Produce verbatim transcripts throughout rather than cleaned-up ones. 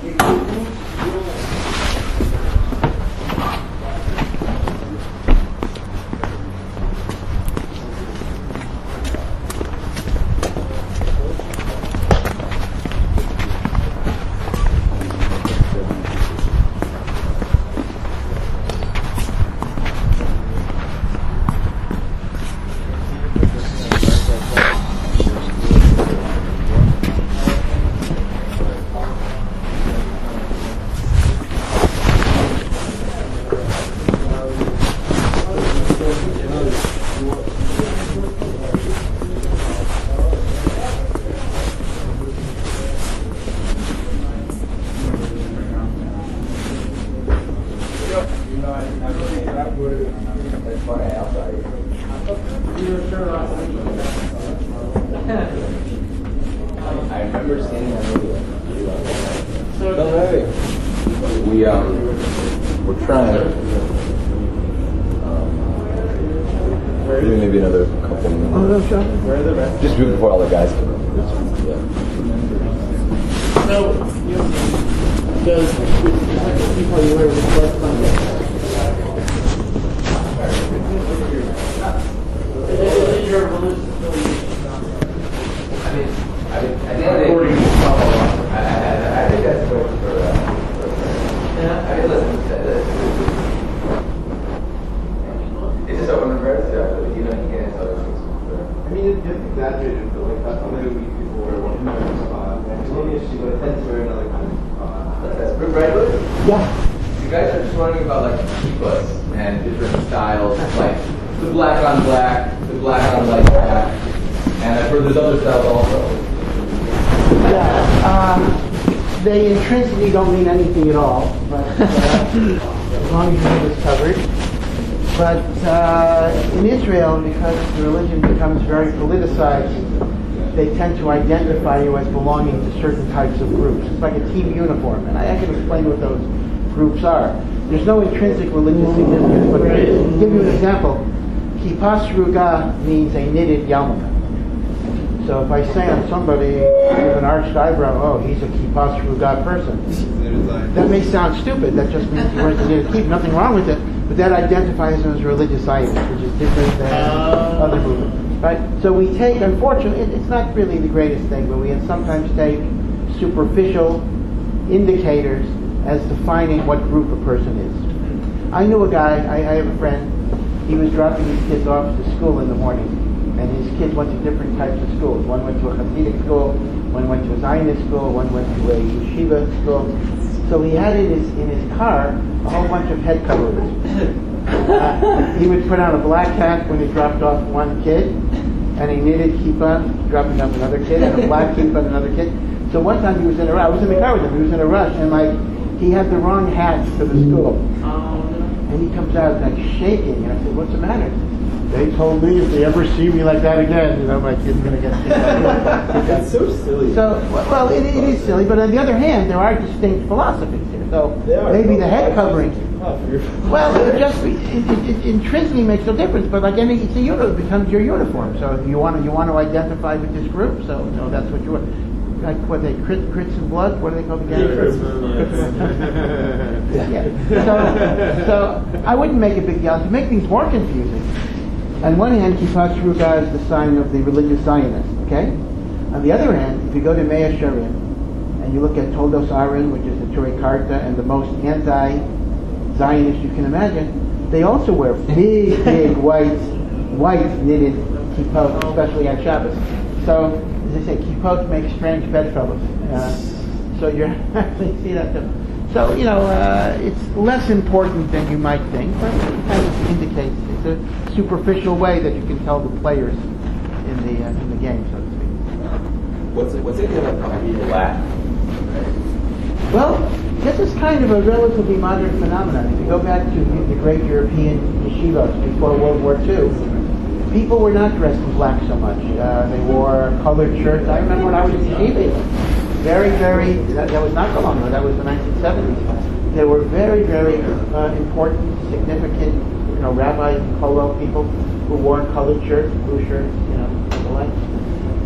I remember seeing that movie. No way. We um, we're trying to um, maybe maybe another couple minutes. Oh no, Sean. Where are the rest? Just before all the guys come in. Yeah. So, you does people you wear with first Sunday? Your religious affiliation? I mean, I mean, at the end of the day, I, I, I think that's good for. Uh, Yeah. I mean, listen, it's just open reverse, so you know, you get into other things. I mean, it's just exaggerated, but like that's only a week before one kind of spot. And maybe she would tend to wear another kind of spot. That's good, right? Look. Yeah. You guys are just wondering about like kippas and different styles, like the black on black, the black on white black, and I've heard there's other styles also. Yeah. Um, they intrinsically don't mean anything at all, but uh, as long as your head is covered. But uh, in Israel, because the religion becomes very politicized, they tend to identify you as belonging to certain types of groups. It's like a team uniform, and I, I can explain what those groups are. There's no intrinsic religious significance, but to give you an example, Kippa Sruga means a knitted yarmulke. So if I say on somebody with an arched eyebrow, oh, he's a Kippa Sruga person, that may sound stupid. That just means he wears a knitted kippah. Nothing wrong with it, but that identifies him as a religious item, which is different than other movements. Right? So we take, unfortunately, it, it's not really the greatest thing, but we sometimes take superficial indicators as defining what group a person is. I knew a guy, I, I have a friend, he was dropping his kids off to school in the morning, and his kids went to different types of schools. One went to a Hasidic school, one went to a Zionist school, one went to a yeshiva school. So he had in his, in his car a whole bunch of head coverings. Uh, he would put on a black hat when he dropped off one kid, and a knitted kippah dropping off another kid, and a black kippah on another kid. So one time he was in a rush. I was in the car with him. He was in a rush, and like he had the wrong hat for the school. And he comes out like shaking, and I said, "What's the matter?" They told me if they ever see me like that again, you know, my kid's going to get sick. That's so silly. So, well, it, it is silly, but on the other hand, there are distinct philosophies here. So maybe the head covering. Well, it just it, it, it intrinsically makes no difference. But like any, it's a uni- it becomes your uniform. So if you want to, you want to identify with this group. So, so that's what you want. Like what they crit, crits and blood. What are they called again? Yeah. yeah. So, so I wouldn't make a big deal. To make things more confusing, on one hand, Kippa Sruga is the sign of the religious Zionist. Okay. On the other hand, if you go to Mea Shearim and you look at Toldos Aaron, which is the Turei Karta and the most anti-Zionist you can imagine, they also wear big, big white, white knitted kippot, especially on Shabbos. So, as I say, kippot make strange bedfellows. Uh, so you actually see that too. So, you know, uh, it's less important than you might think, but it kind of indicates it's a superficial way that you can tell the players in the uh, in the game, so to speak. What's it? What's it going to be black? Well, this is kind of a relatively modern phenomenon. If you go back to the great European yeshivas before World War Two, people were not dressed in black so much. Uh, they wore colored shirts. I remember when I was in yeshiva, very, very, that, that was not so long ago, that was the nineteen seventies. There were very, very uh, important, significant, you know, rabbis and kollel people who wore colored shirts, blue shirts, you know, the like.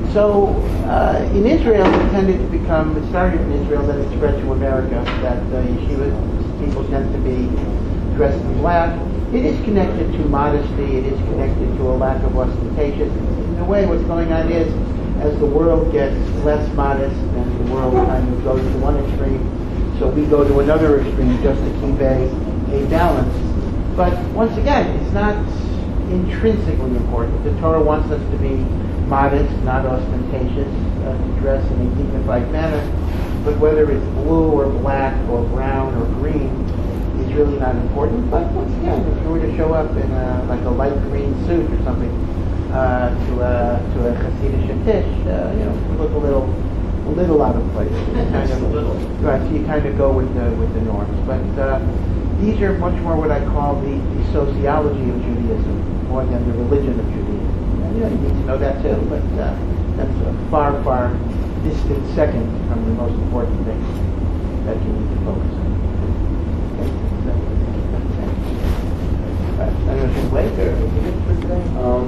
So uh, in Israel, it tended to become, it started in Israel, then it spread to America, that uh, yeshiva people tend to be dressed in black. It is connected to modesty, it is connected to a lack of ostentation. In a way, what's going on is, as the world gets less modest, and the world kind of goes to one extreme, so we go to another extreme just to keep a, a balance. But once again, it's not intrinsically important. The Torah wants us to be modest, not ostentatious, uh, to dress in a dignified manner. But whether it's blue or black or brown or green is really not important. But once again, if you were to show up in a, like a light green suit or something uh, to a to a Hasidic tish, uh, you know, you look a little a little out of place. Kind of, right, so you kind of go with the with the norms. But uh, these are much more what I call the, the sociology of Judaism, more than the religion of Judaism. And, you know, you need to know that too, but uh, that's a far, far distant second from the most important thing that you need to focus on. Okay? So, uh, I don't know if you're late or is it good for today? Um,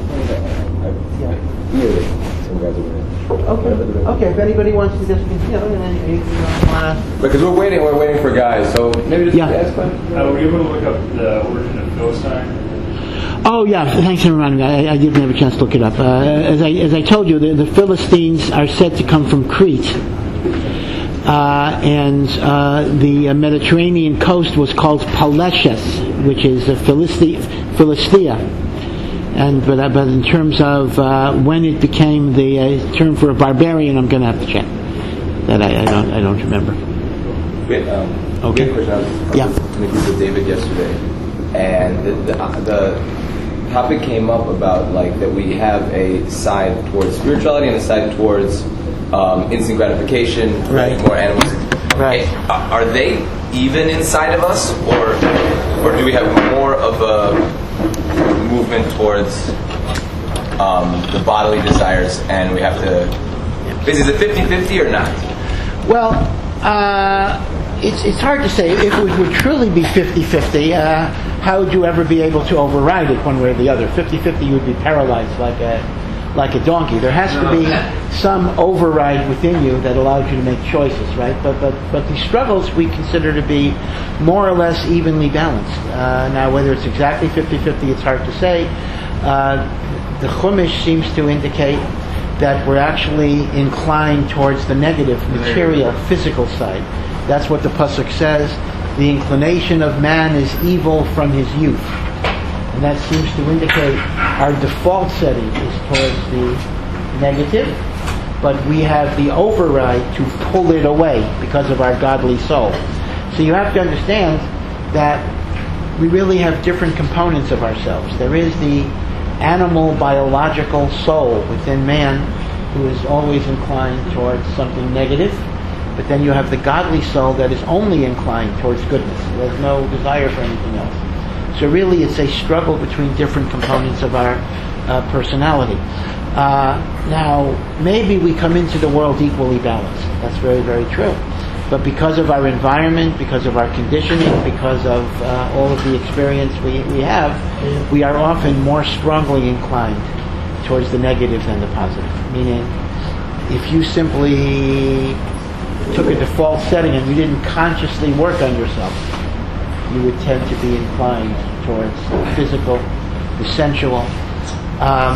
Yeah. yeah. Some guys are waiting. Okay. Okay. If anybody wants to just, you know, and then you, you don't want to. Because we're waiting, we're waiting for guys. So maybe just Yeah. ask questions. Uh, were you able to look up the origin of Philistine? Oh yeah, thanks for reminding me. I, I didn't have a chance to look it up. Uh, as I as I told you, the, the Philistines are said to come from Crete, uh, and uh, the uh, Mediterranean coast was called Paleshes, which is uh, Philisti- Philistia. And but, uh, but in terms of uh, when it became the uh, term for a barbarian, I'm going to have to check. That I, I don't I don't remember. Wait, um, Okay. we had a question. I was Yeah. talking with David yesterday, and the, the, uh, the topic came up about like that we have a side towards spirituality and a side towards um, instant gratification, Right. more animals. Right. Uh, Are they even inside of us, or or do we have more of a movement towards um, the bodily desires, and we have to? Is it fifty-fifty or not? Well, uh, it's it's hard to say. If it would truly be fifty-fifty, uh, how would you ever be able to override it one way or the other? fifty-fifty, you would be paralyzed like a like a donkey. There has to be some override within you that allows you to make choices, right? But but but the struggles we consider to be more or less evenly balanced. Uh, now, whether it's exactly fifty-fifty, it's hard to say. Uh, the Chumash seems to indicate that we're actually inclined towards the negative, material, physical side. That's what the pasuk says. The inclination of man is evil from his youth. And that seems to indicate our default setting is towards the negative, but we have the override to pull it away because of our godly soul. So you have to understand that we really have different components of ourselves. There is the animal biological soul within man who is always inclined towards something negative, but then you have the godly soul that is only inclined towards goodness. There's no desire for anything else. So really it's a struggle between different components of our uh, personality. Uh, now, maybe we come into the world equally balanced. That's very, very true. But because of our environment, because of our conditioning, because of uh, all of the experience we, we have, we are often more strongly inclined towards the negative than the positive. Meaning, if you simply took a default setting and you didn't consciously work on yourself, you would tend to be inclined towards the physical, the sensual. Um,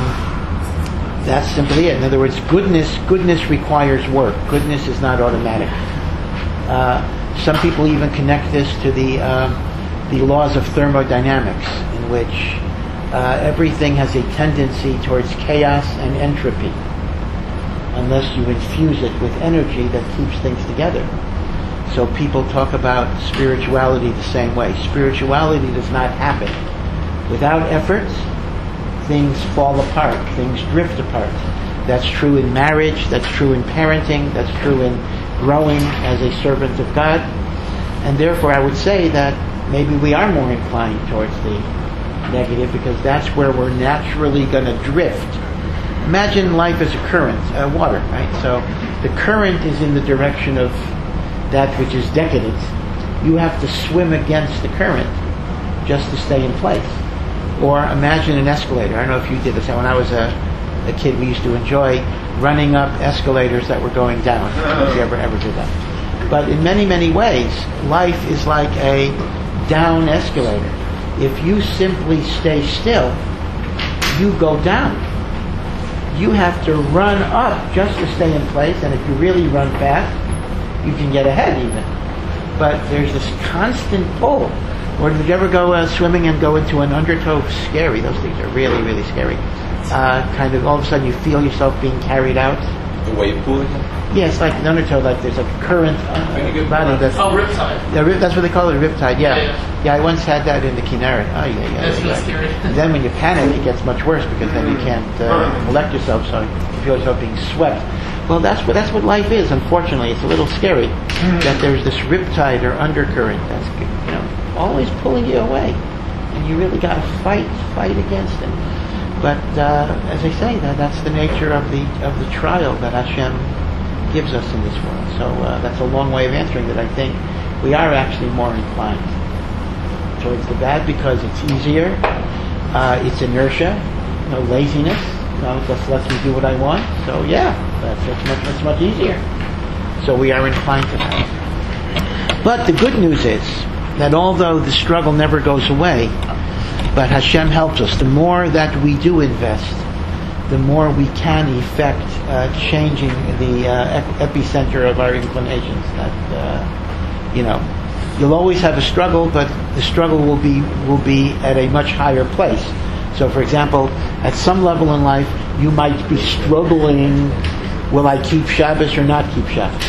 that's simply it. In other words, goodness goodness requires work. Goodness is not automatic. Uh, some people even connect this to the uh, the laws of thermodynamics, in which uh, everything has a tendency towards chaos and entropy, unless you infuse it with energy that keeps things together. So people talk about spirituality the same way. Spirituality does not happen. Without efforts, things fall apart, things drift apart. That's true in marriage, that's true in parenting, that's true in growing as a servant of God. And therefore I would say that maybe we are more inclined towards the negative because that's where we're naturally going to drift. Imagine life as a current, uh, water, right? So the current is in the direction of that which is decadent. You have to swim against the current just to stay in place. Or imagine an escalator. I don't know if you did this. When I was a, a kid, we used to enjoy running up escalators that were going down, if you ever ever did that. But in many, many ways, life is like a down escalator. If you simply stay still, you go down. You have to run up just to stay in place, and if you really run fast, you can get ahead even. But there's this constant pull. Or did you ever go uh, swimming and go into an undertow? Scary. Those things are really, really scary. Uh, kind of all of a sudden you feel yourself being carried out. The wave pool? Yeah, it's like an undertow, like there's a current uh, body. That's, Oh, riptide. yeah, rip, that's what they call it, a riptide, yeah. Yeah, yeah. Yeah, I once had that in the Kinneret. Oh, yeah, yeah. That's yeah, really scary. And then when you panic, it gets much worse because then you can't uh, collect yourself, so you feel yourself being swept. Well, that's what that's what life is. Unfortunately, it's a little scary that there's this riptide or undercurrent that's, you know, always pulling you away, and you really got to fight, fight against it. But uh, as I say, that that's the nature of the of the trial that Hashem gives us in this world. So uh, that's a long way of answering that. I think we are actually more inclined towards the bad because it's easier. Uh, it's inertia, you know, laziness. You know, it just lets me do what I want. So yeah, that's, that's much that's much easier. So we are inclined to that. But the good news is that although the struggle never goes away, but Hashem helps us. The more that we do invest, the more we can effect uh, changing the uh, ep- epicenter of our inclinations. That uh, you know, you'll always have a struggle, but the struggle will be will be at a much higher place. So, for example, at some level in life, you might be struggling: will I keep Shabbos or not keep Shabbos?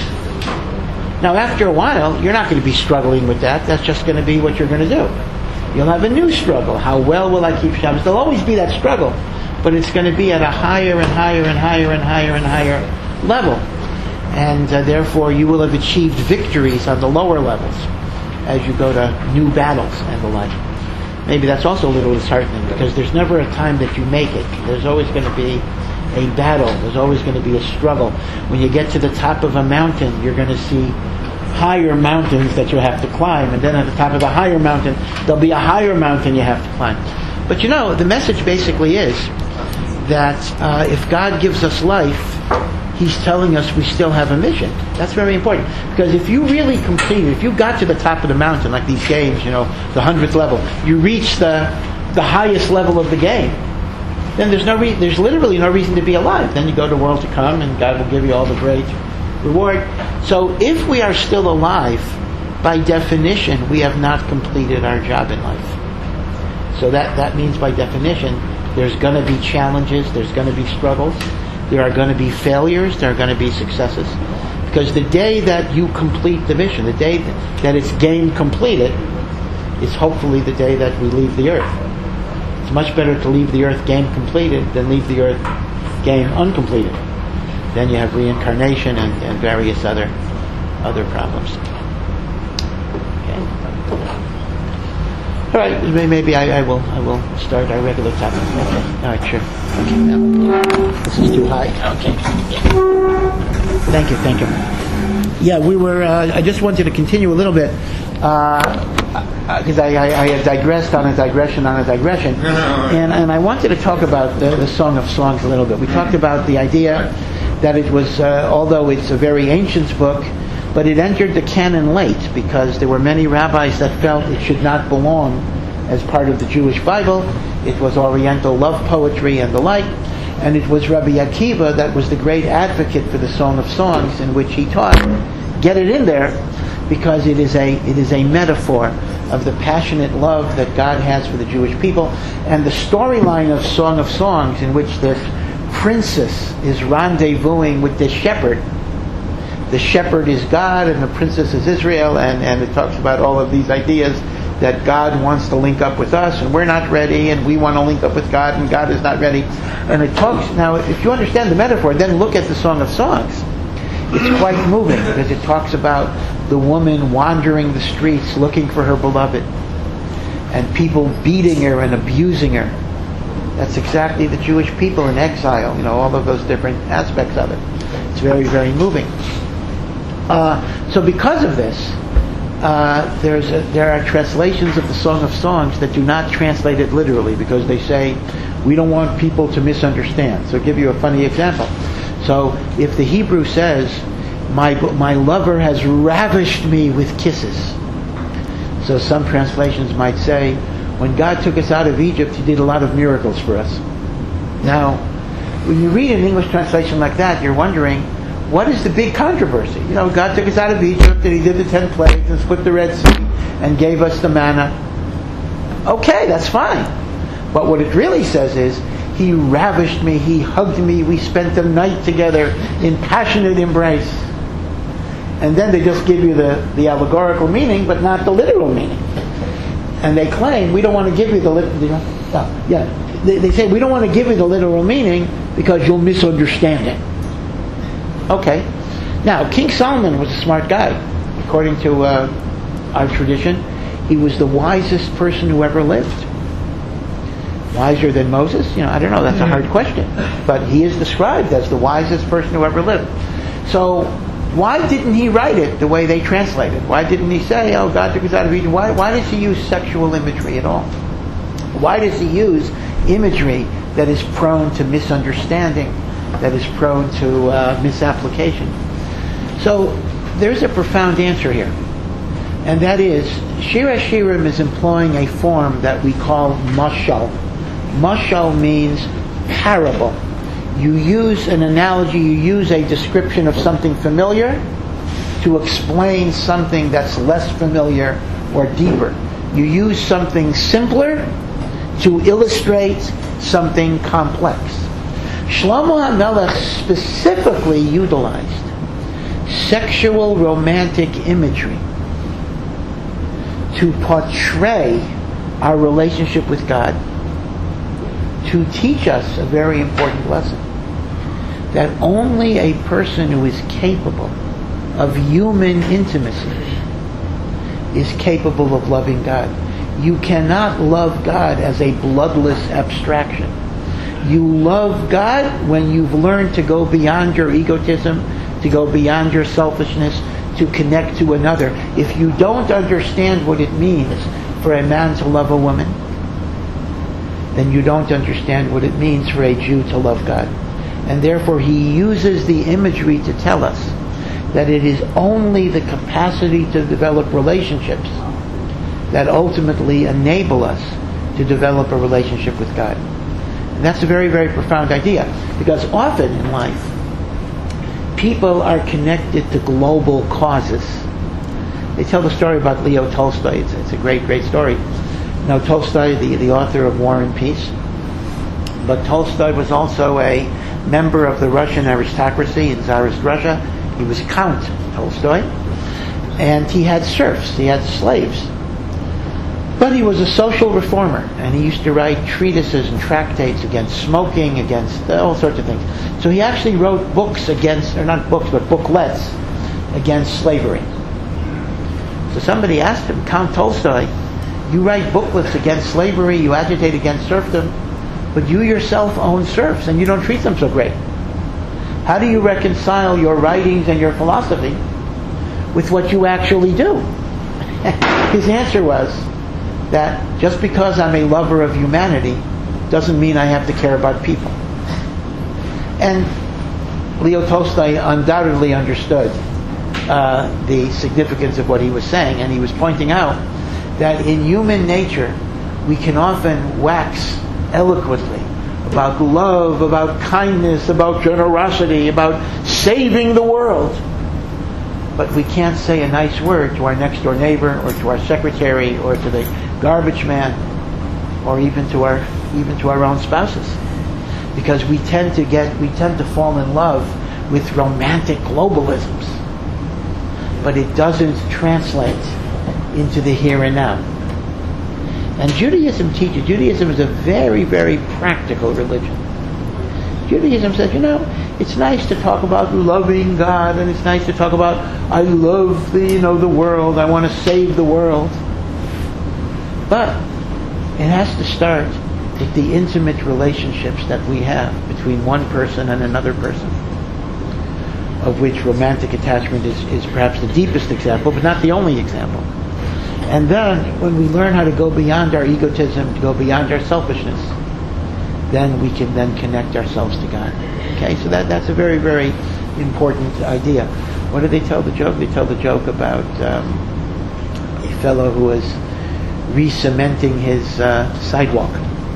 Now, after a while, you're not going to be struggling with that. That's just going to be what you're going to do. You'll have a new struggle. How well will I keep Shabbos? There'll always be that struggle, but it's going to be at a higher and higher and higher and higher and higher level. And uh, therefore, you will have achieved victories on the lower levels as you go to new battles and the like. Maybe that's also a little disheartening because there's never a time that you make it. There's always going to be a battle. There's always going to be a struggle. When you get to the top of a mountain, you're going to see higher mountains that you have to climb, and then at the top of the higher mountain, there'll be a higher mountain you have to climb. But you know, the message basically is that uh, if God gives us life, He's telling us we still have a mission. That's very important. Because if you really completed, if you got to the top of the mountain, like these games, you know, the hundredth level, you reach the the highest level of the game, then there's no re- there's literally no reason to be alive. Then you go to the world to come, and God will give you all the great reward. So if we are still alive, by definition, we have not completed our job in life. So that, that means by definition, there's going to be challenges, there's going to be struggles, there are going to be failures, there are going to be successes. Because the day that you complete the mission, the day that, that it's game completed, is hopefully the day that we leave the earth. It's much better to leave the earth game completed than leave the earth game uncompleted. Then you have reincarnation and, and various other other problems. Okay. All right. Maybe I, I will I will start our regular topic. Okay. All right. Sure. Okay. Now, this is too high. Okay. Thank you. Thank you. Yeah, we were. Uh, I just wanted to continue a little bit because uh, I, I, I had digressed on a digression on a digression, and and I wanted to talk about the, the Song of Songs a little bit. We talked about the idea that it was, uh, although it's a very ancient book, but it entered the canon late because there were many rabbis that felt it should not belong as part of the Jewish Bible. It was Oriental love poetry and the like, and it was Rabbi Akiva that was the great advocate for the Song of Songs, in which he taught, get it in there because it is a it is a metaphor of the passionate love that God has for the Jewish people, and the storyline of Song of Songs, in which the princess is rendezvousing with the shepherd. The shepherd is God and the princess is Israel, and, and it talks about all of these ideas that God wants to link up with us and we're not ready, and we want to link up with God and God is not ready. And it talks, now if you understand the metaphor, then look at the Song of Songs. It's quite moving because it talks about the woman wandering the streets looking for her beloved and people beating her and abusing her. That's exactly the Jewish people in exile, you know, all of those different aspects of it. It's very, very moving. Uh, so because of this, uh, there's a, there are translations of the Song of Songs that do not translate it literally because they say, we don't want people to misunderstand. So I'll give you a funny example. So if the Hebrew says, my, my lover has ravished me with kisses. So some translations might say, when God took us out of Egypt, He did a lot of miracles for us. Now, when you read an English translation like that, you're wondering, what is the big controversy? You know, God took us out of Egypt, and He did the ten plagues, and split the Red Sea, and gave us the manna. Okay, that's fine. But what it really says is, He ravished me, He hugged me, we spent the night together in passionate embrace. And then they just give you the, the allegorical meaning, but not the literal meaning. And they claim, we don't want to give you the literal... Oh, yeah. They, they say, we don't want to give you the literal meaning because you'll misunderstand it. Okay. Now, King Solomon was a smart guy. According to uh, our tradition, he was the wisest person who ever lived. Wiser than Moses? You know, I don't know, that's a hard question. But he is described as the wisest person who ever lived. So, why didn't he write it the way they translate it? Why didn't he say, oh, God took us out of Egypt? Why, why does he use sexual imagery at all? Why does he use imagery that is prone to misunderstanding, that is prone to uh, misapplication? So, there's a profound answer here. And that is, Shir HaShirim is employing a form that we call mashal. Mashal means parable. You use an analogy, you use a description of something familiar to explain something that's less familiar or deeper. You use something simpler to illustrate something complex. Shlomo HaMelech specifically utilized sexual romantic imagery to portray our relationship with God, to teach us a very important lesson. That only a person who is capable of human intimacy is capable of loving God. You cannot love God as a bloodless abstraction. You love God when you've learned to go beyond your egotism, to go beyond your selfishness, to connect to another. If you don't understand what it means for a man to love a woman, then you don't understand what it means for a Jew to love God. And therefore he uses the imagery to tell us that it is only the capacity to develop relationships that ultimately enable us to develop a relationship with God. And that's a very, very profound idea, because often in life, people are connected to global causes. They tell the story about Leo Tolstoy. It's, it's a great, great story. Now, Tolstoy, the, the author of War and Peace, but Tolstoy was also a member of the Russian aristocracy in Tsarist Russia. He was Count Tolstoy, and he had serfs, he had slaves. But he was a social reformer, and he used to write treatises and tractates against smoking, against all sorts of things. So he actually wrote books against, or not books, but booklets against slavery. So somebody asked him, Count Tolstoy, you write booklets against slavery, you agitate against serfdom, but you yourself own serfs and you don't treat them so great. How do you reconcile your writings and your philosophy with what you actually do? His answer was that just because I'm a lover of humanity doesn't mean I have to care about people. And Leo Tolstoy undoubtedly understood uh, the significance of what he was saying, and he was pointing out that in human nature we can often wax eloquently about love, about kindness, about generosity, about saving the world. But we can't say a nice word to our next door neighbor, or to our secretary, or to the garbage man, or even to our even to our own spouses, because we tend to get we tend to fall in love with romantic globalisms, but it doesn't translate into the here and now. And Judaism teaches, Judaism is a very, very practical religion. Judaism says, you know, it's nice to talk about loving God, and it's nice to talk about, I love the, you know, the world, I want to save the world. But it has to start with the intimate relationships that we have between one person and another person, of which romantic attachment is, is perhaps the deepest example, but not the only example. And then, when we learn how to go beyond our egotism, to go beyond our selfishness, then we can then connect ourselves to God. Okay, so that that's a very, very important idea. What did they tell the joke? They tell the joke about um, a fellow who was re-cementing his uh, sidewalk.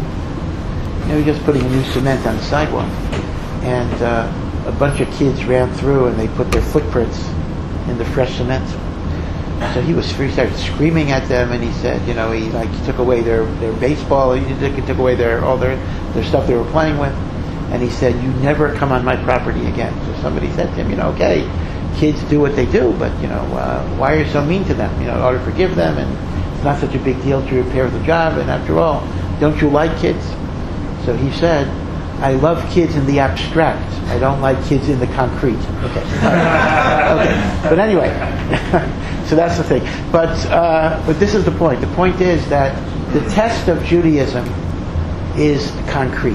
You know, just putting a new cement on the sidewalk. And uh, a bunch of kids ran through and they put their footprints in the fresh cement. So he was he started screaming at them, and he said, you know, he like he took away their, their baseball, he took, he took away their all their, their stuff they were playing with, and he said, you never come on my property again. So somebody said to him, you know, okay, kids do what they do, but you know, uh, why are you so mean to them? You know, you ought to forgive them, and it's not such a big deal to repair the job, and after all, don't you like kids? So he said, I love kids in the abstract. I don't like kids in the concrete. Okay. Okay. But anyway, so that's the thing. But uh, but this is the point. The point is that the test of Judaism is concrete.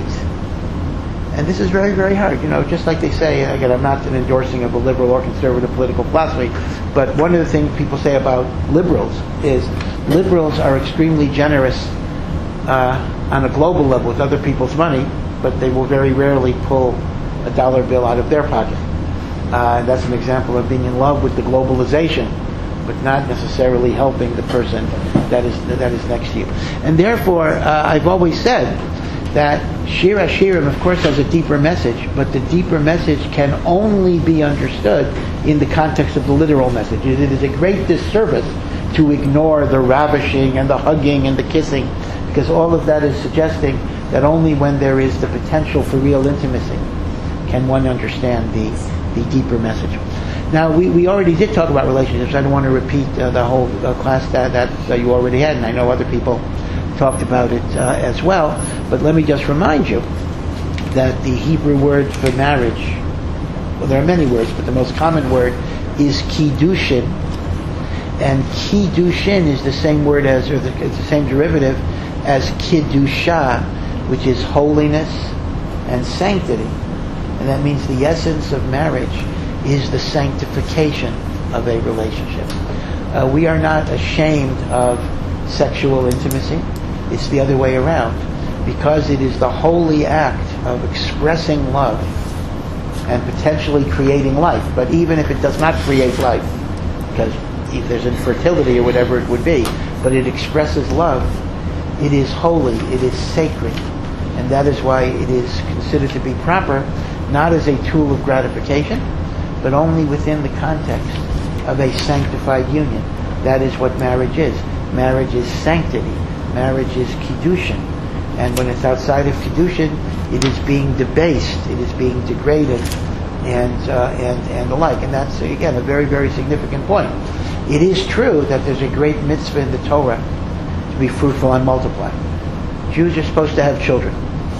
And this is very, very hard. You know, just like they say, again, I'm not an endorsing of a liberal or conservative political philosophy, but one of the things people say about liberals is liberals are extremely generous uh, on a global level with other people's money, but they will very rarely pull a dollar bill out of their pocket. Uh, that's an example of being in love with the globalization, but not necessarily helping the person that is that is next to you. And therefore, uh, I've always said that Shir HaShirim, of course, has a deeper message, but the deeper message can only be understood in the context of the literal message. It is a great disservice to ignore the ravishing and the hugging and the kissing, because all of that is suggesting that only when there is the potential for real intimacy can one understand the, the deeper message. Now, we, we already did talk about relationships. I don't want to repeat uh, the whole uh, class that, that uh, you already had, and I know other people talked about it uh, as well, but let me just remind you that the Hebrew word for marriage, well, there are many words, but the most common word is kiddushin, and kiddushin is the same word as, or the, it's the same derivative as kiddusha, which is holiness and sanctity. And that means the essence of marriage is the sanctification of a relationship. Uh, we are not ashamed of sexual intimacy. It's the other way around. Because it is the holy act of expressing love and potentially creating life. But even if it does not create life, because if there's infertility or whatever it would be, but it expresses love, it is holy, it is sacred. And that is why it is considered to be proper, not as a tool of gratification, but only within the context of a sanctified union. That is what marriage is. Marriage is sanctity. Marriage is kiddushin. And when it's outside of kiddushin, it is being debased, it is being degraded, and uh, and and the like. And that's, again, a very, very significant point. It is true that there's a great mitzvah in the Torah to be fruitful and multiply. Jews are supposed to have children,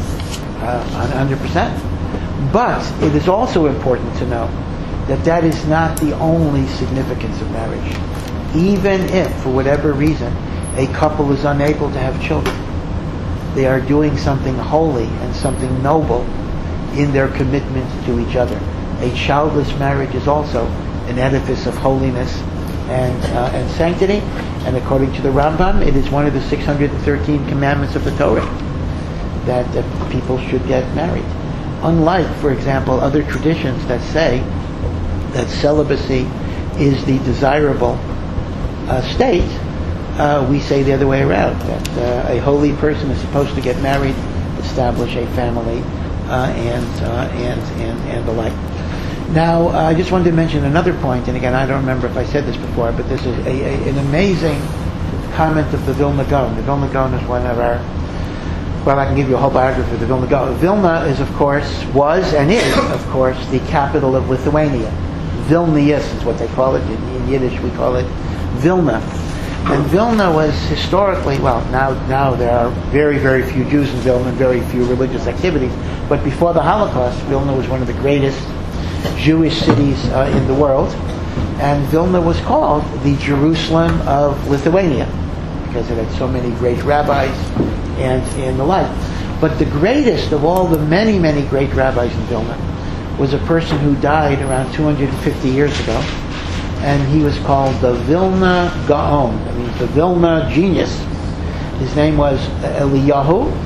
uh, one hundred percent. But it is also important to know that that is not the only significance of marriage. Even if, for whatever reason, a couple is unable to have children, they are doing something holy and something noble in their commitment to each other. A childless marriage is also an edifice of holiness and uh, and sanctity, and according to the Rambam, it is one of the six hundred thirteen commandments of the Torah that, that people should get married. Unlike, for example, other traditions that say that celibacy is the desirable uh, state, uh, we say the other way around, that uh, a holy person is supposed to get married, establish a family, uh, and, uh, and, and, and the like. Now, uh, I just wanted to mention another point, and again, I don't remember if I said this before, but this is a, a, an amazing comment of the Vilna Gaon. The Vilna Gaon is one of our, well, I can give you a whole biography of the Vilna Gaon. Vilna is, of course, was and is, of course, the capital of Lithuania. Vilnius is what they call it. In, in Yiddish, we call it Vilna. And Vilna was historically, well, now now there are very, very few Jews in Vilna and very few religious activities. But before the Holocaust, Vilna was one of the greatest Jewish cities uh, in the world. And Vilna was called the Jerusalem of Lithuania because it had so many great rabbis and, and the like. But the greatest of all the many, many great rabbis in Vilna was a person who died around two hundred fifty years ago. And he was called the Vilna Gaon. That means the Vilna genius. His name was Eliyahu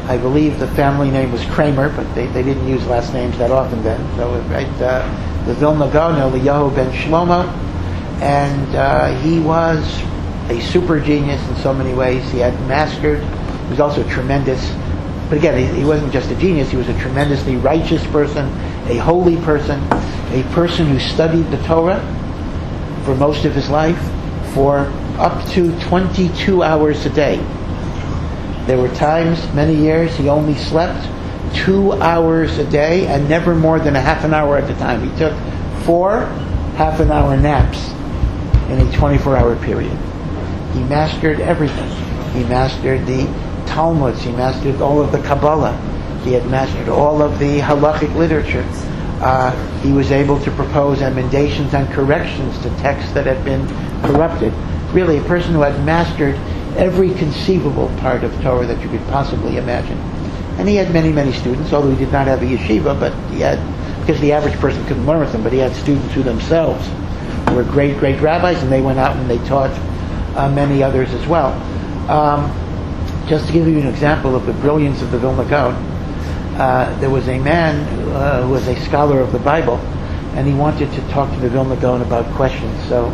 I believe the family name was Kramer, but they, they didn't use last names that often then. So it, right, uh, the Vilna Gaon, Eliyahu ben Shlomo, and uh, he was a super genius in so many ways. He had mastered. He was also tremendous. But again, he, he wasn't just a genius. He was a tremendously righteous person, a holy person, a person who studied the Torah for most of his life for up to twenty-two hours a day. There were times, many years, he only slept two hours a day and never more than a half an hour at a time. He took four half an hour naps in a twenty-four hour period. He mastered everything. He mastered the Talmuds. He mastered all of the Kabbalah. He had mastered all of the halachic literature. Uh, he was able to propose emendations and corrections to texts that had been corrupted. Really, a person who had mastered every conceivable part of Torah that you could possibly imagine. And he had many, many students, although he did not have a yeshiva, but he had, because the average person couldn't learn with him, but he had students who themselves were great, great rabbis, and they went out and they taught uh, many others as well. Um, just to give you an example of the brilliance of the Vilna Gaon, uh, there was a man uh, who was a scholar of the Bible, and he wanted to talk to the Vilna Gaon about questions. So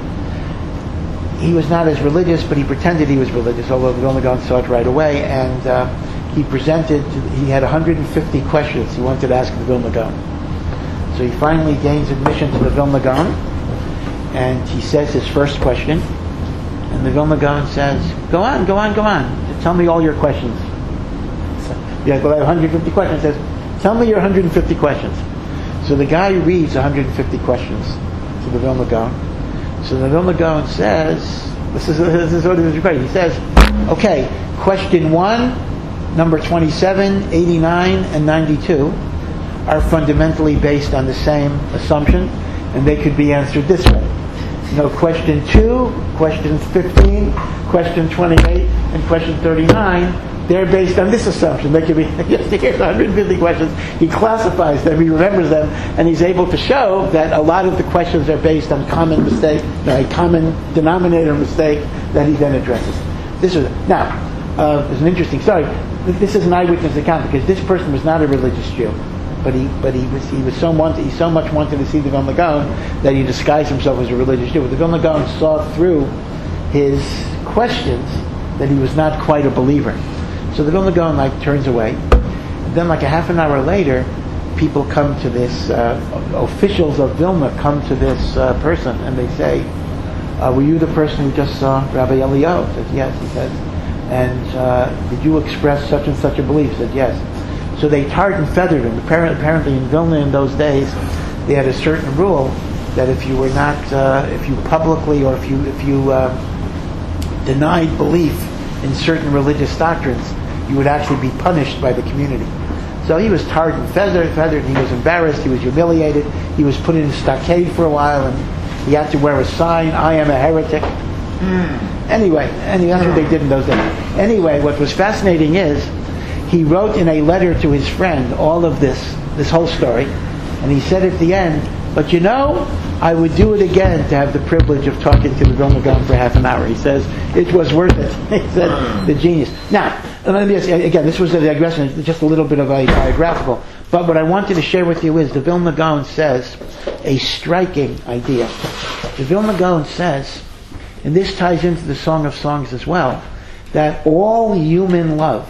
he was not as religious, but he pretended he was religious, although the Vilna Gaon saw it right away, and uh, he presented, he had one hundred fifty questions he wanted to ask the Vilna Gaon. So he finally gains admission to the Vilna Gaon, and he says his first question, and the Vilna Gaon says, go on, go on, go on, tell me all your questions. So, yeah, well, I have one hundred fifty questions. He says, tell me your one hundred fifty questions. So the guy reads one hundred fifty questions to the Vilna Gaon. So the Vilna Gaon says, this is, this is what he was required. He says, okay, question one, number twenty-seven, eighty-nine, and ninety-two are fundamentally based on the same assumption, and they could be answered this way. No, question two, question fifteen, question twenty-eight, and question thirty-nine, they're based on this assumption. They could be, here's one hundred fifty questions. He classifies them, he remembers them, and he's able to show that a lot of the questions are based on common mistake, a common denominator mistake that he then addresses. This is now. Uh, there's an interesting story. This is an eyewitness account because this person was not a religious Jew, but he but he was he was so wanted, he so much wanted to see the Vilna Gaon that he disguised himself as a religious Jew. But the Vilna Gaon saw through his questions that he was not quite a believer. So the Vilna Gaon like turns away. Then like a half an hour later, people come to this, uh, officials of Vilna come to this uh, person and they say, uh, were you the person who just saw Rabbi Eliyahu? He says, yes. He says, and uh, did you express such and such a belief? He said, yes. So they tarred and feathered him. Apparently in Vilna in those days, they had a certain rule that if you were not, uh, if you publicly or if you, if you uh, denied belief in certain religious doctrines, you would actually be punished by the community. So he was tarred and feathered, feathered, and he was embarrassed, he was humiliated, he was put in a stockade for a while, and he had to wear a sign, I am a heretic. Mm. Anyway, anyway, that's what they did in those days. Anyway, what was fascinating is, he wrote in a letter to his friend all of this, this whole story, and he said at the end, but you know, I would do it again to have the privilege of talking to the Vilna Gaon for half an hour. He says, it was worth it. He said, the genius. Now, let me say, again, this was a digression, just a little bit of a biographical, but what I wanted to share with you is the Vilna Gaon says a striking idea. The Vilna Gaon says, and this ties into the Song of Songs as well, that all human love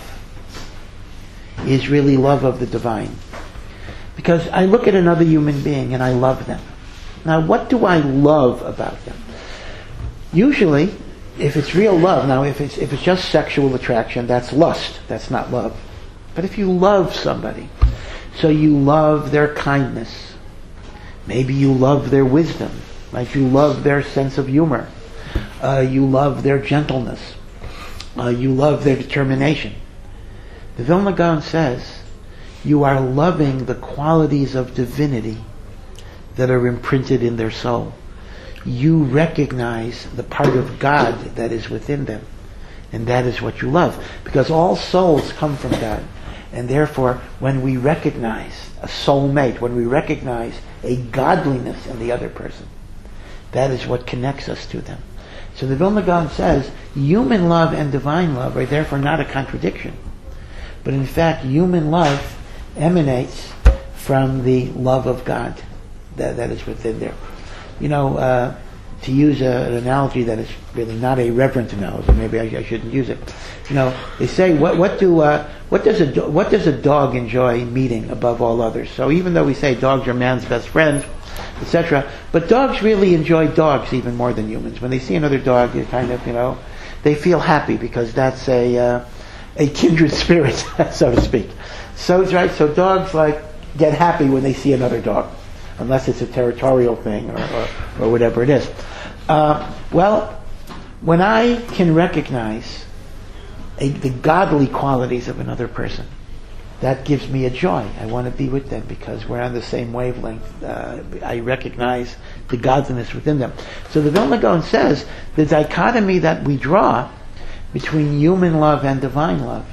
is really love of the divine. Because I look at another human being and I love them. Now, what do I love about them? Usually, if it's real love, now if it's if it's just sexual attraction, that's lust. That's not love. But if you love somebody, so you love their kindness, maybe you love their wisdom, like you love their sense of humor, uh, you love their gentleness, uh, you love their determination. The Vilna Gaon says, you are loving the qualities of divinity that are imprinted in their soul. You recognize the part of God that is within them. And that is what you love. Because all souls come from God. And therefore, when we recognize a soulmate, when we recognize a godliness in the other person, that is what connects us to them. So the Vilna Gaon says, human love and divine love are therefore not a contradiction. But in fact, human love emanates from the love of God that, that is within there. You know, uh, to use a, an analogy that is really not a reverent analogy, maybe I, I shouldn't use it. You know, they say, what, what do uh, what does a do- what does a dog enjoy meeting above all others? So even though we say dogs are man's best friends, et cetera, but dogs really enjoy dogs even more than humans. When they see another dog, you kind of, you know, they feel happy because that's a uh, a kindred spirit, so to speak. So it's right. So dogs like get happy when they see another dog, unless it's a territorial thing or or, or whatever it is. Uh, well, when I can recognize a, the godly qualities of another person, that gives me a joy. I want to be with them because we're on the same wavelength. Uh, I recognize the godliness within them. So the Vilna Gaon says the dichotomy that we draw between human love and divine love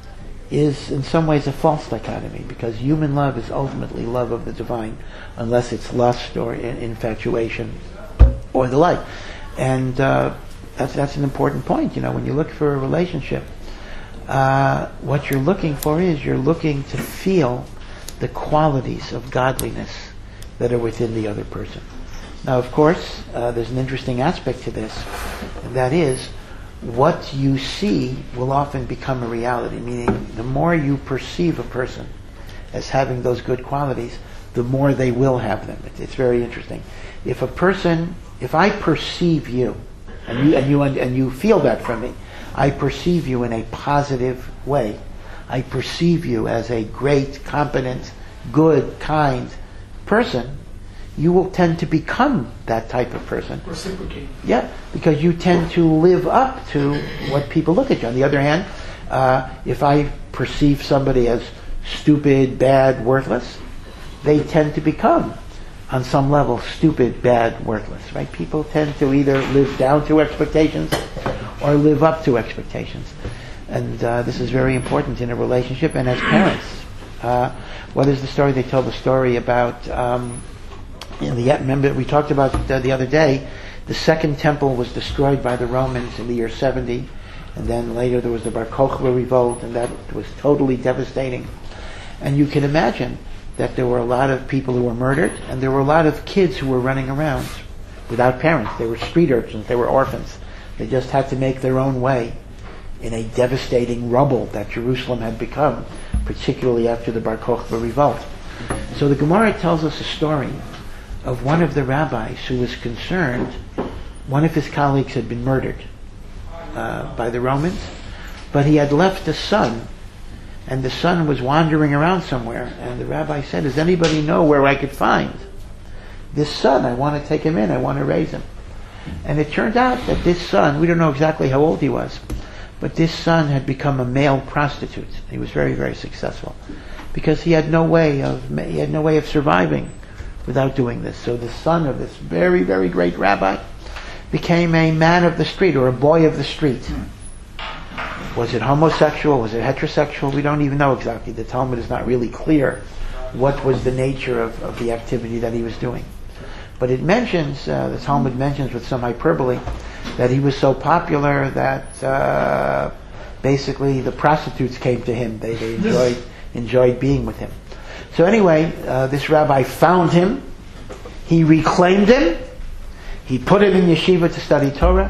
is in some ways a false dichotomy, because human love is ultimately love of the divine, unless it's lust or in- infatuation or the like. And uh, that's that's an important point. You know, when you look for a relationship, uh, what you're looking for is you're looking to feel the qualities of godliness that are within the other person. Now, of course, uh, there's an interesting aspect to this, and that is what you see will often become a reality, meaning the more you perceive a person as having those good qualities, the more they will have them. It's, it's very interesting. If a person, if I perceive you, and you and you and you feel that from me, I perceive you in a positive way. I perceive you as a great, competent, good, kind person. You will tend to become that type of person. Reciprocate. Yeah, because you tend to live up to what people look at you. On the other hand, uh, if I perceive somebody as stupid, bad, worthless, they tend to become, on some level, stupid, bad, worthless. Right? People tend to either live down to expectations or live up to expectations, and uh, this is very important in a relationship and as parents. Uh, what is the story? They tell the story about. Um, In the, remember, we talked about uh, the other day, the second temple was destroyed by the Romans in the year seventy, and then later there was the Bar Kokhba revolt, and that was totally devastating. And you can imagine that there were a lot of people who were murdered, and there were a lot of kids who were running around without parents. They were street urchins, they were orphans. They just had to make their own way in a devastating rubble that Jerusalem had become, particularly after the Bar Kokhba revolt. So the Gemara tells us a story of one of the rabbis who was concerned. One of his colleagues had been murdered uh, by the Romans, but he had left a son, and the son was wandering around somewhere, and the rabbi said, does anybody know where I could find this son? I want to take him in, I want to raise him. And it turned out that this son, we don't know exactly how old he was, but this son had become a male prostitute. He was very, very successful, because he had no way of he had no way of surviving without doing this. So the son of this very, very great rabbi became a man of the street, or a boy of the street. Was it homosexual? Was it heterosexual? We don't even know exactly. The Talmud is not really clear what was the nature of, of the activity that he was doing. But it mentions, uh, the Talmud mentions with some hyperbole, that he was so popular that uh, basically the prostitutes came to him. They, they enjoyed, enjoyed being with him. So anyway, uh, this rabbi found him, he reclaimed him, he put him in yeshiva to study Torah,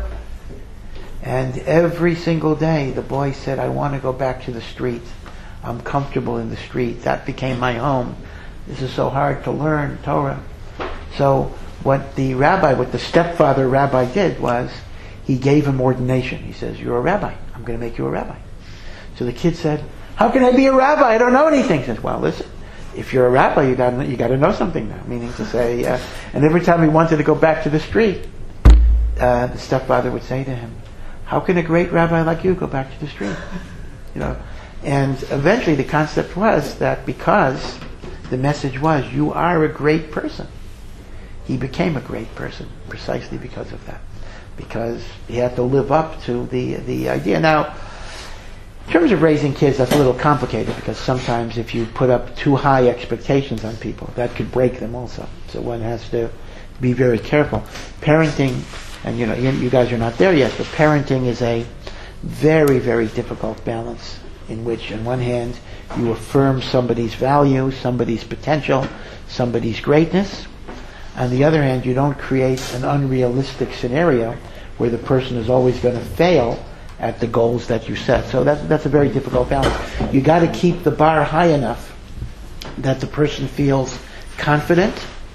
and every single day the boy said, I want to go back to the street. I'm comfortable in the street. That became my home. This is so hard to learn Torah. So what the rabbi, what the stepfather rabbi did was, he gave him ordination. He says, you're a rabbi. I'm going to make you a rabbi. So the kid said, how can I be a rabbi? I don't know anything. He says, well, listen. If you're a rabbi, you got you got to know something now. Meaning to say, uh, and every time he wanted to go back to the street, uh, the stepfather would say to him, "How can a great rabbi like you go back to the street?" You know, and eventually the concept was that because the message was, "You are a great person," he became a great person precisely because of that, because he had to live up to the the idea. Now, in terms of raising kids, that's a little complicated, because sometimes if you put up too high expectations on people, that could break them also. So one has to be very careful. Parenting, and you know, you, you guys are not there yet, but parenting is a very, very difficult balance in which, on one hand, you affirm somebody's value, somebody's potential, somebody's greatness. On the other hand, you don't create an unrealistic scenario where the person is always going to fail at the goals that you set. So that's, that's a very difficult balance. You got to keep the bar high enough that the person feels confident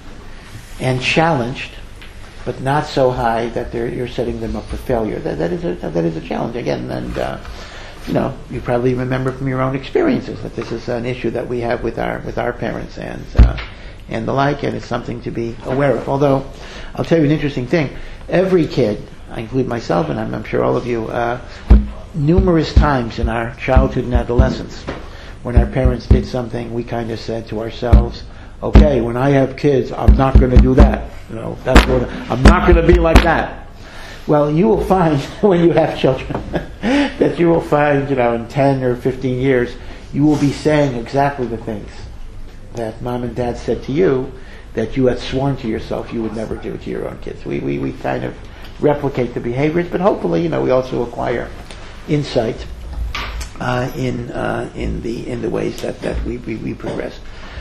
and challenged, but not so high that they're, you're setting them up for failure. That, that is a that is a challenge again, and uh, you know you probably remember from your own experiences that this is an issue that we have with our with our parents and uh, and the like, and it's something to be aware of. Although I'll tell you an interesting thing: every kid, I include myself, and I'm, I'm sure all of you, uh, numerous times in our childhood and adolescence, when our parents did something, we kind of said to ourselves, okay, when I have kids, I'm not going to do that. You know, that's what I'm not going to be like that. Well, you will find when you have children that you will find, you know, in ten or fifteen years, you will be saying exactly the things that mom and dad said to you that you had sworn to yourself you would never do to your own kids. We we we kind of replicate the behaviors, but hopefully, you know, we also acquire insight uh, in uh, in the in the ways that that we we, we progress.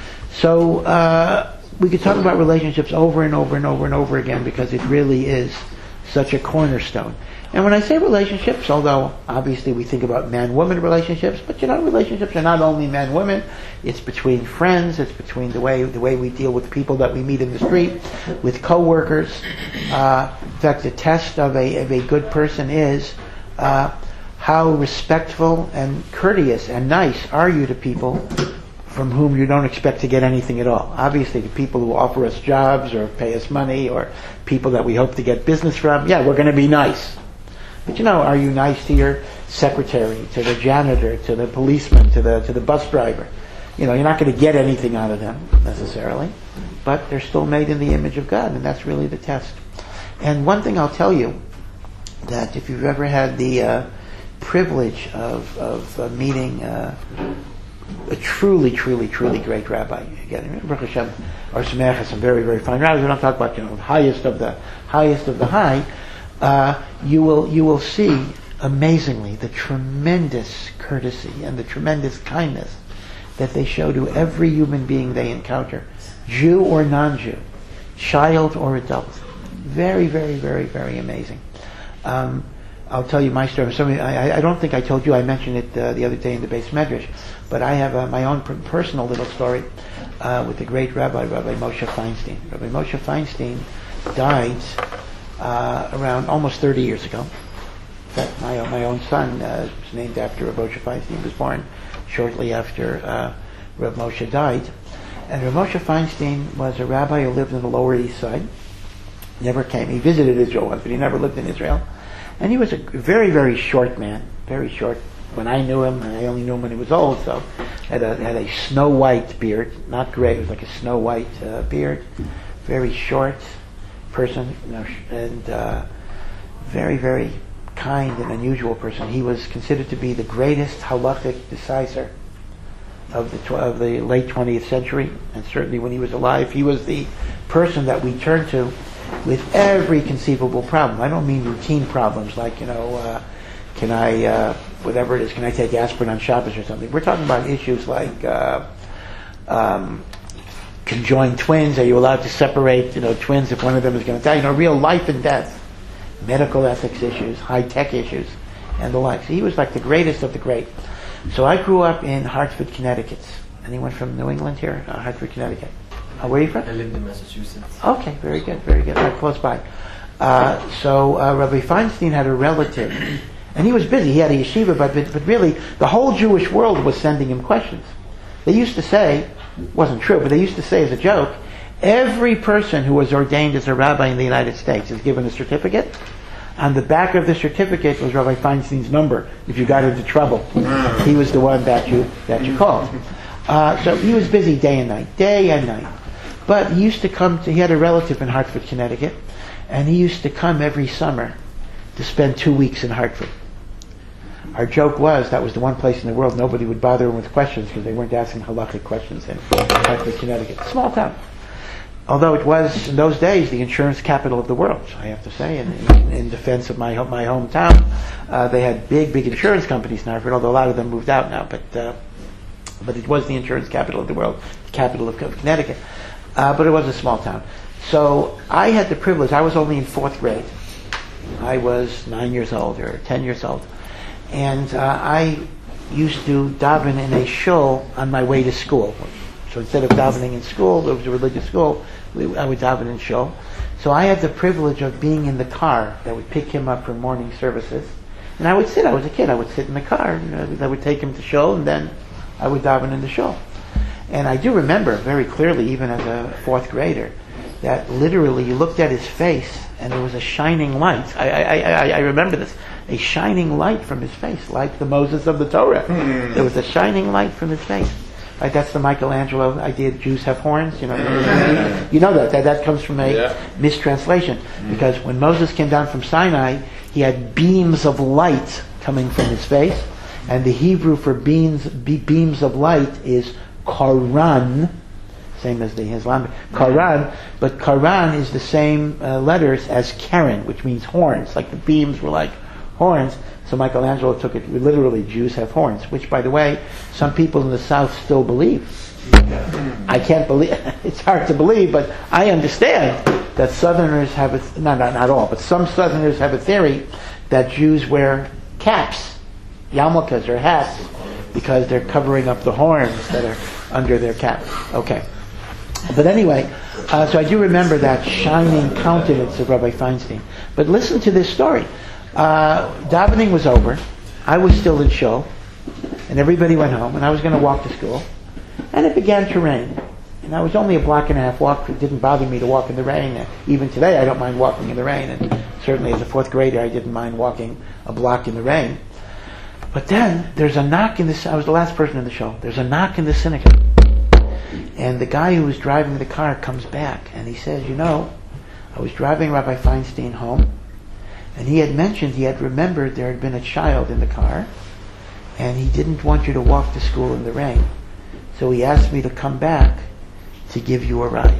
So uh, we could talk about relationships over and over and over and over again because it really is such a cornerstone. And when I say relationships, although obviously we think about man-woman relationships, but you know, relationships are not only man-woman. It's between friends. It's between the way the way we deal with people that we meet in the street, with coworkers. Uh, in fact, the test of a of a good person is uh, how respectful and courteous and nice are you to people from whom you don't expect to get anything at all. Obviously, the people who offer us jobs or pay us money or people that we hope to get business from, yeah, we're going to be nice. But you know, are you nice to your secretary, to the janitor, to the policeman, to the to the bus driver? You know, you're not going to get anything out of them necessarily, but they're still made in the image of God, and that's really the test. And one thing I'll tell you, that if you've ever had the uh, privilege of, of uh, meeting uh, a truly, truly, truly great rabbi. Again, Baruch Hashem, Or Sameach has some very, very fine rabbis. We don't talk about, you know, the highest of the highest of the high. Uh, you will you will see amazingly the tremendous courtesy and the tremendous kindness that they show to every human being they encounter, Jew or non-Jew, child or adult. Very, very, very, very amazing. Um, I'll tell you my story. Somebody, I, I don't think I told you. I mentioned it uh, the other day in the Beis Medrash, but I have uh, my own per- personal little story uh, with the great Rabbi, Rabbi Moshe Feinstein. Rabbi Moshe Feinstein died uh, around almost thirty years ago. In fact, my my own son uh, was named after Rabbi Moshe Feinstein. He was born shortly after uh, Rabbi Moshe died, and Rabbi Moshe Feinstein was a rabbi who lived in the Lower East Side. Never came. He visited Israel once, but he never lived in Israel. And he was a very, very short man, very short. When I knew him, I only knew him when he was old, so had a had a snow white beard, not gray. It was like a snow white uh, beard. Very short person, you know, and uh, very, very kind and unusual person. He was considered to be the greatest halachic decisor of the tw- of the late twentieth century, and certainly when he was alive, he was the person that we turned to with every conceivable problem. I don't mean routine problems like, you know, uh, can I, uh, whatever it is, can I take aspirin on Shabbos or something? We're talking about issues like uh, um, conjoined twins. Are you allowed to separate, you know, twins if one of them is going to die? You know, real life and death, medical ethics issues, high-tech issues, and the like. So he was like the greatest of the great. So I grew up in Hartford, Connecticut. Anyone from New England here? Uh, Hartford, Connecticut. Uh, where are you from? I lived in Massachusetts. Okay, very good, very good. Right close by. Uh, so uh, Rabbi Feinstein had a relative, and he was busy. He had a yeshiva, but, but but really the whole Jewish world was sending him questions. They used to say, wasn't true, but they used to say as a joke, every person who was ordained as a rabbi in the United States is given a certificate. On the back of the certificate was Rabbi Feinstein's number. If you got into trouble, he was the one that you that you called. Uh, so he was busy day and night, day and night. But he used to come to, he had a relative in Hartford, Connecticut, and he used to come every summer to spend two weeks in Hartford. Our joke was that was the one place in the world nobody would bother him with questions because they weren't asking halakhic questions in Hartford, Connecticut. Small town. although it was in those days the insurance capital of the world, I have to say, in, in, in defense of my my hometown, uh, they had big, big insurance companies in Hartford, although a lot of them moved out now, but uh, but it was the insurance capital of the world, the capital of, of Connecticut. Uh, but it was a small town. So I had the privilege, I was only in fourth grade. I was nine years old or ten years old. And uh, I used to daven in a shul on my way to school. So instead of davening in school, there was a religious school, we, I would daven in shul. So I had the privilege of being in the car that would pick him up for morning services. And I would sit, I was a kid, I would sit in the car, you know, I would take him to shul, and then I would daven in the shul. And I do remember very clearly, even as a fourth grader, that literally you looked at his face and there was a shining light. I, I, I, I remember this. A shining light from his face, like the Moses of the Torah. Mm. There was a shining light from his face. Right, that's the Michelangelo idea that Jews have horns. You know, mm. you know that, that. That comes from a yeah. mistranslation. Mm. Because when Moses came down from Sinai, he had beams of light coming from his face. And the Hebrew for beams, be, beams of light is Karan, same as the Islamic Karan, but Karan is the same uh, letters as Karen, which means horns. Like the beams were like horns. So Michelangelo took it literally. Jews have horns, which, by the way, some people in the South still believe. I can't believe. It's hard to believe, but I understand that Southerners have a not not not all, but some Southerners have a theory that Jews wear caps, yarmulkes or hats, because they're covering up the horns that are under their cap. Okay. But anyway, uh, so I do remember that shining countenance of Rabbi Feinstein. But listen to this story. Uh, davening was over. I was still in shul. And everybody went home. And I was going to walk to school. And it began to rain. And I was only a block and a half walk. It didn't bother me to walk in the rain. And even today, I don't mind walking in the rain. And certainly as a fourth grader, I didn't mind walking a block in the rain. But then there's a knock in the. I was the last person in the show. There's a knock in the synagogue, and the guy who was driving the car comes back, and he says, "You know, I was driving Rabbi Feinstein home, and he had mentioned he had remembered there had been a child in the car, and he didn't want you to walk to school in the rain, so he asked me to come back to give you a ride."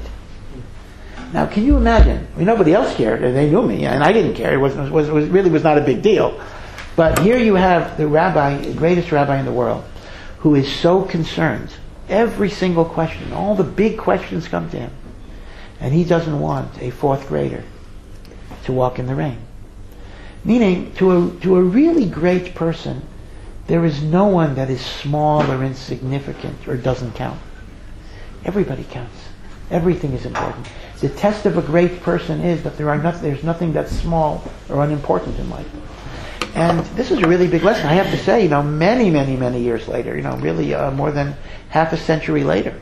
Now, can you imagine? I mean, nobody else cared, and they knew me, and I didn't care. It was, was, was really was not a big deal. But here you have the rabbi, the greatest rabbi in the world, who is so concerned. Every single question, all the big questions come to him. And he doesn't want a fourth grader to walk in the rain. Meaning, to a, to a really great person, there is no one that is small or insignificant or doesn't count. Everybody counts. Everything is important. The test of a great person is that there are nothing, there's nothing that's small or unimportant in life. And this is a really big lesson. I have to say, you know, many, many, many years later, you know, really uh, more than half a century later,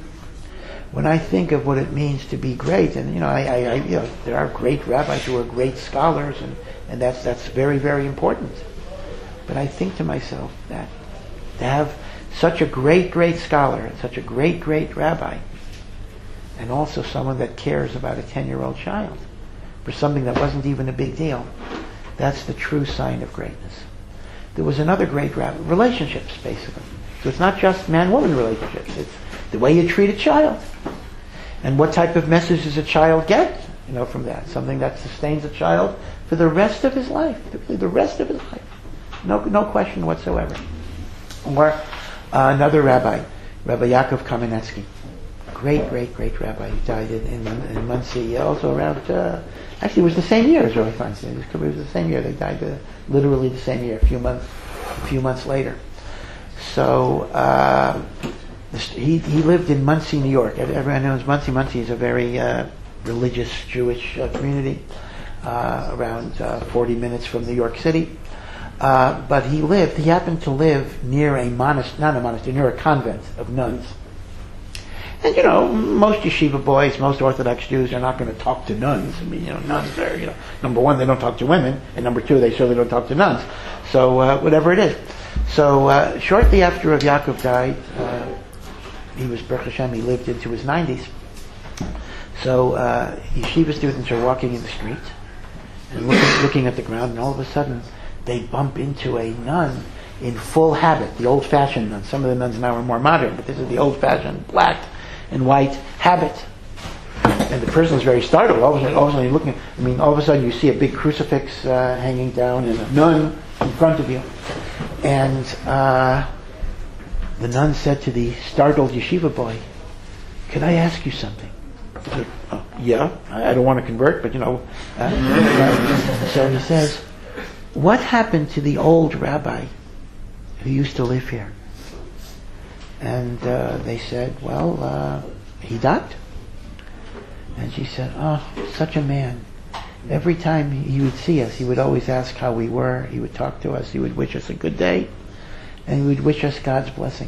when I think of what it means to be great, and you know, I, I, I you know, there are great rabbis who are great scholars, and, and that's that's very, very important. But I think to myself that to have such a great, great scholar and such a great, great rabbi, and also someone that cares about a ten-year-old child for something that wasn't even a big deal. That's the true sign of greatness. There was another great rabbi, relationships, basically. So it's not just man-woman relationships. It's the way you treat a child. And what type of message does a child get, you know, from that? Something that sustains a child for the rest of his life. The rest of his life. No, no question whatsoever. Or uh, another rabbi, Rabbi Yaakov Kamenetsky. Great, great, great rabbi. He died in, in, in Muncie, also around... Uh, Actually, it was the same year as Rabbi Feinstein. It was the same year. They died uh, literally the same year, a few months, a few months later. So uh, he he lived in Muncie, New York. Everyone knows Muncie. Muncie is a very uh, religious Jewish uh, community, uh, around uh, forty minutes from New York City. Uh, but he lived. He happened to live near a monastery, not a monastery, near a convent of nuns. And, you know, most yeshiva boys, most Orthodox Jews are not going to talk to nuns. I mean, you know, nuns are, you know, number one, they don't talk to women, and number two, they certainly don't talk to nuns. So, uh, whatever it is. So, uh, shortly after Rav Yaakov died, uh, he was, Baruch Hashem, he lived into his nineties. So, uh, yeshiva students are walking in the street, and looking, looking at the ground, and all of a sudden, they bump into a nun in full habit, the old-fashioned nun. Some of the nuns now are more modern, but this is the old-fashioned black and white habit. and the person is very startled. All of a sudden, all of a sudden you're looking, I mean, all of a sudden you see a big crucifix uh, hanging down and a nun in front of you. And uh, the nun said to the startled yeshiva boy, "Can I ask you something?" He said, "Oh, yeah, I I don't want to convert, but you know." Uh, so he says, "What happened to the old rabbi who used to live here?" And uh, they said, "Well, uh, he died." And she said, "Oh, such a man. Every time he would see us, he would always ask how we were. He would talk to us. He would wish us a good day. And he would wish us God's blessing."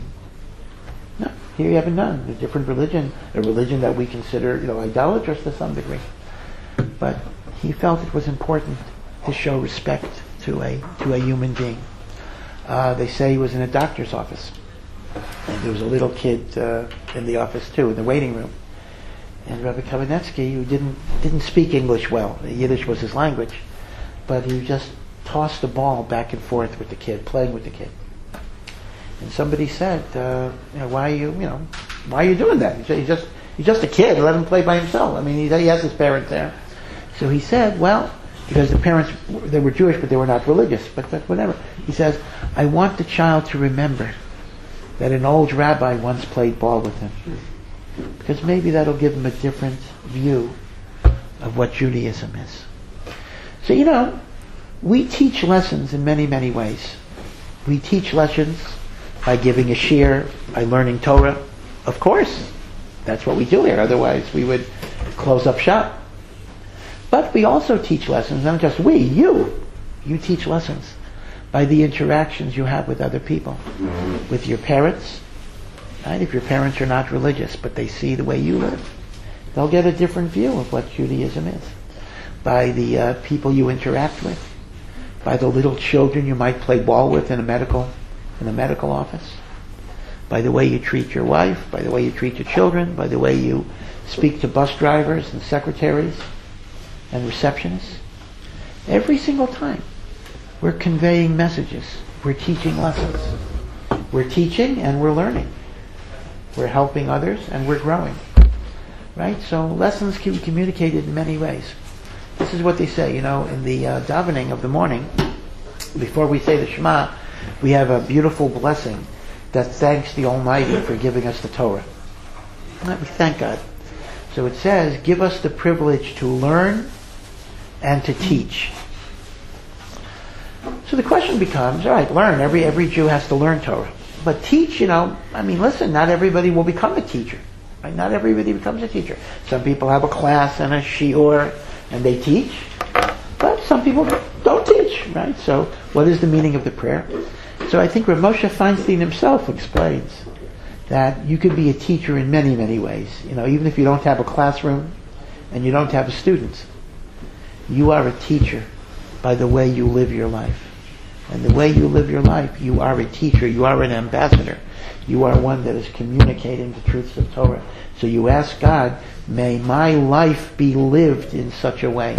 No, here you have a nun, a different religion, a religion that we consider, you know, idolatrous to some degree. But he felt it was important to show respect to a to a human being. Uh, they say he was in a doctor's office. And there was a little kid uh, in the office too, in the waiting room. And Rabbi Kamenetsky, who didn't didn't speak English well, Yiddish was his language, but he just tossed the ball back and forth with the kid, playing with the kid. And somebody said, uh, you know, "Why are you, you know, why are you doing that? He's just he's just a kid. Let him play by himself. I mean, he, he has his parents there." So he said, "Well, because the parents they were Jewish, but they were not religious. But, but whatever." He says, "I want the child to remember that an old rabbi once played ball with him, because maybe that'll give him a different view of what Judaism is." So, you know, we teach lessons in many, many ways. We teach lessons by giving a shiur, by learning Torah. Of course, that's what we do here. Otherwise, we would close up shop. But we also teach lessons, not just we, you. You teach lessons by the interactions you have with other people, with your parents. Right? If your parents are not religious, but they see the way you live, they'll get a different view of what Judaism is. By the uh, people you interact with, by the little children you might play ball with in a medical, in a medical office, by the way you treat your wife, by the way you treat your children, by the way you speak to bus drivers and secretaries and receptionists. Every single time, we're conveying messages. We're teaching lessons. We're teaching and we're learning. We're helping others and we're growing. Right? So lessons can be communicated in many ways. This is what they say, you know, in the uh, davening of the morning, before we say the Shema, we have a beautiful blessing that thanks the Almighty for giving us the Torah. Right? We thank God. So it says, "Give us the privilege to learn and to teach." So the question becomes, all right, learn. Every every Jew has to learn Torah. But teach, you know, I mean, listen, not everybody will become a teacher. Right? Not everybody becomes a teacher. Some people have a class and a shiur and they teach. But some people don't teach, right? So what is the meaning of the prayer? So I think Rav Moshe Feinstein himself explains that you could be a teacher in many, many ways. You know, even if you don't have a classroom and you don't have students, you are a teacher by the way you live your life. And the way you live your life, you are a teacher, you are an ambassador. You are one that is communicating the truths of Torah. So you ask God, may my life be lived in such a way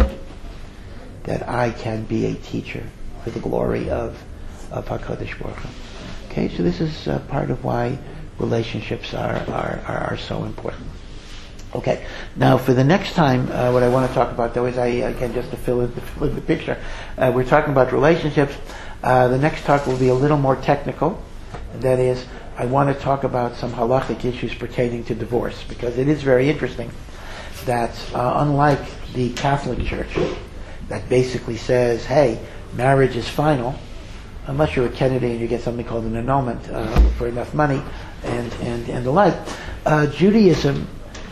that I can be a teacher for the glory of, of HaKadosh Baruch Hu. Okay, so this is uh, part of why relationships are, are, are, are so important. Okay, now for the next time, uh, what I want to talk about, though, is I, again, just to fill in, to fill in the picture, uh, we're talking about relationships. Uh, the next talk will be a little more technical. And that is, I want to talk about some halachic issues pertaining to divorce, because it is very interesting that uh, unlike the Catholic Church, that basically says, hey, marriage is final, unless you're a Kennedy and you get something called an annulment uh, for enough money and, and, and the like, uh, Judaism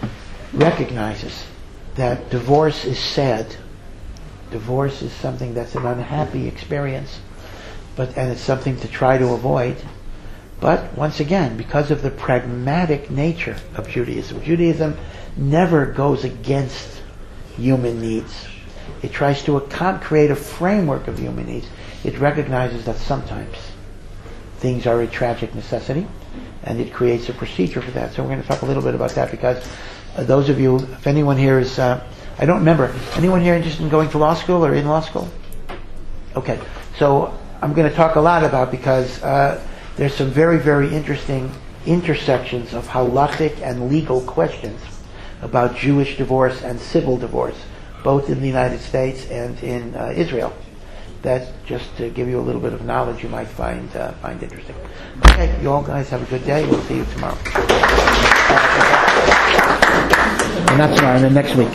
recognizes that divorce is sad. Divorce is something that's an unhappy experience, but and it's something to try to avoid. But once again, because of the pragmatic nature of Judaism, Judaism never goes against human needs. It tries to account, create a framework of human needs. It recognizes that sometimes things are a tragic necessity, and it creates a procedure for that. So we're going to talk a little bit about that, because uh, those of you, if anyone here is, uh, I don't remember, anyone here interested in going to law school or in law school? Okay, so I'm going to talk a lot about, because uh, there's some very, very interesting intersections of halachic and legal questions about Jewish divorce and civil divorce, both in the United States and in uh, Israel. That's just to give you a little bit of knowledge you might find uh, find interesting. Okay, you all guys have a good day. We'll see you tomorrow. Well, not tomorrow, and then next week.